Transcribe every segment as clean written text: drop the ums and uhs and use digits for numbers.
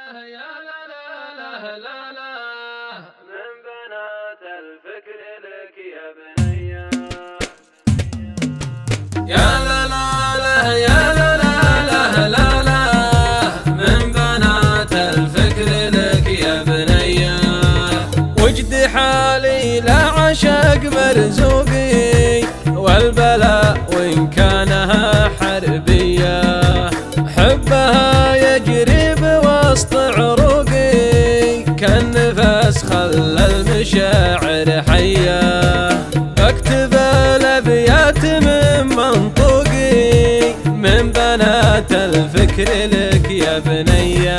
يا لا لا لا لا لا من بنات الفكر لك يا بنية. يا لا لا لا يا لا لا لا لا لا من بنات الفكر لك يا بنية. وجد حالي لا عشق مرزوقي والبلاء وإن كانها حربية، حبها يجري بوسط عروقي كالنفس خلى المشاعر حية. اكتب الابيات من منطوقي من بنات الفكر لك يا بنية.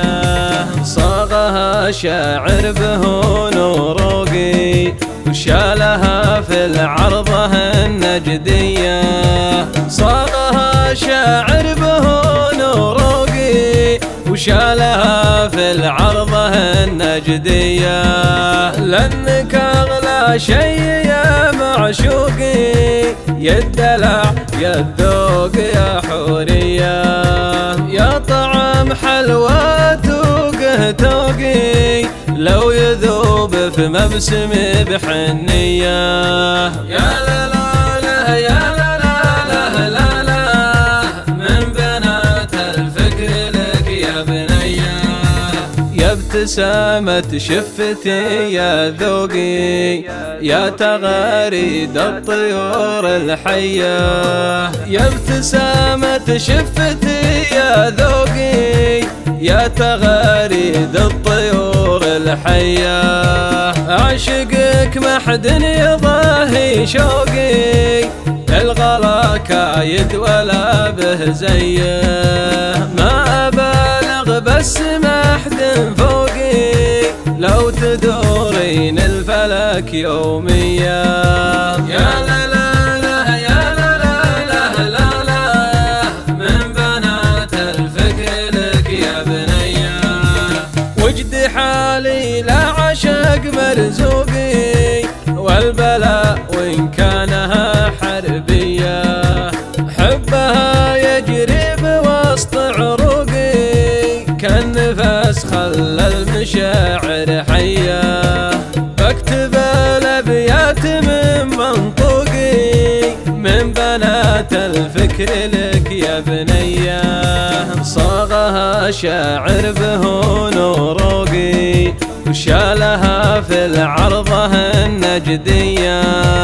صاغها شاعر بهون وروقي وشالها في العرضة النجدية. صاغها شاعر بهون وروقي وشالها في العرضة النجدية. لأنك أغلى شي يا معشوقي، يا الدلع يا الذوق يا حورية، يا طعم حلوات وقهتوقي لو يذوب في مبسمي بحنية. يا لا لا لا يا لا لا لا لا لا من بنات الفكر لك يا بنية. يا ابتسامة شفتي يا ذوقي، يا تغاريد الطيور الحية. يا ابتسامة شفتي يا ذوقي، يا تغاريد الطيور الحية. أعشقك ما حد يضاهي شوقي، الغلا كايد ولا به زيه. ما أبالغ بس ما حد فوقي لو تدورين الفلك يوميا. يا لا لا لا يا لا لا لا لا لا من بنات الفكر لك يا بنية. وجد حالي لا عشق مرزوقي والبلاء وإن كانها حربية، حبها يجري بوسط عروقي كالنفس خلى المشاعر حية. اكتب الابيات من منطوقي من بنات الفكر لك يا بنية. صاغها شاعر بهون وروقي وشالها في العرضة النجدية.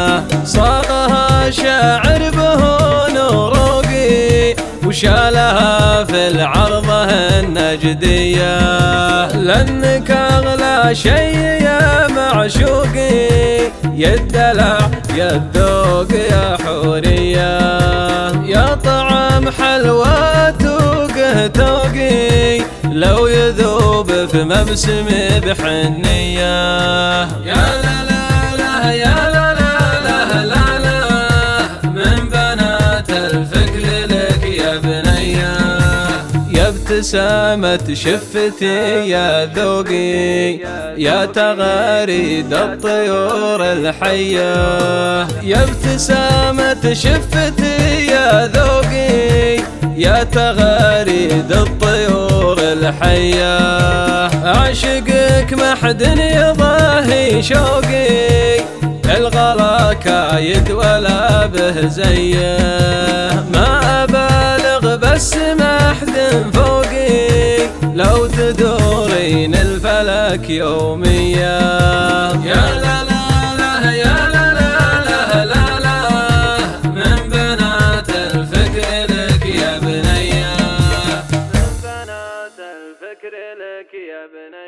صاغها شاعر بهون وروقي وشالها في العرضة النجدية. لأنك أغلى شي يا معشوقي، يا الدلع يا الذوق يا حورية، يا طعم حلوات وقهتوقي لو يذوب في مبسمي بحنية. يا لا لا لا يا لا لا لا لا لا من بنات الفكر لك يا بنية. يا ابتسامة شفتي يا ذوقي، يا تغاريد الطيور الحية. يا ابتسامة شفتي يا ذوقي، يا تغاريد الطيور الحية. أعشقك ما حد يضاهي شوقي، الغلا كايد ولا به زيه. ما أبالغ بس ما حد فوقي لو تدورين الفلك يوميا. يا لا لا لا يا لا لا لا لا لا من بنات الفكر لك يا بنية. من بنات الفكر لك يا بنية.